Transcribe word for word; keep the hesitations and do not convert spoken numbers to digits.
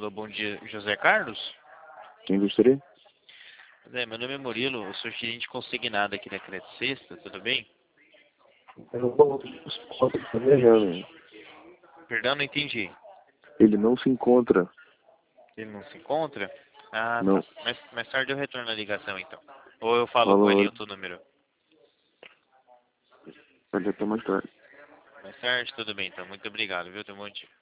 Alô, bom dia, José Carlos? Quem gostaria? Zé, meu nome é Murilo, eu sou gerente consignado aqui da Crédito Sexta, tudo bem? Eu não posso viajando. Perdão, não entendi. Ele não se encontra. Ele não se encontra? Ah, Não. tá. Mais, mais tarde eu retorno a ligação, então. Ou eu falo com ele em Fala, outro número. pode até mais tarde. Mais tarde, tudo bem, então. Muito obrigado, viu? Tem um monte.